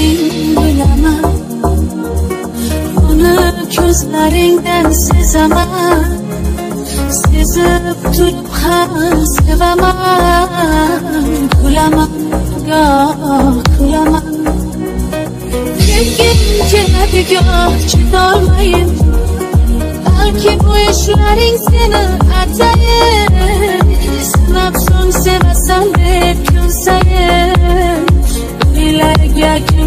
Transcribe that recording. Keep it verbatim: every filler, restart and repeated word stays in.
ekanliging bilaman. Buni ko'zlaringdan sezaman. Sezib turib ham sevaman. Kulaman, goh kulaman. Sevgim keladi goh chidolmayin. Balki bu ishlaring seni atayin. Sinab so'ng sevasan deb kun sayin o'ylarga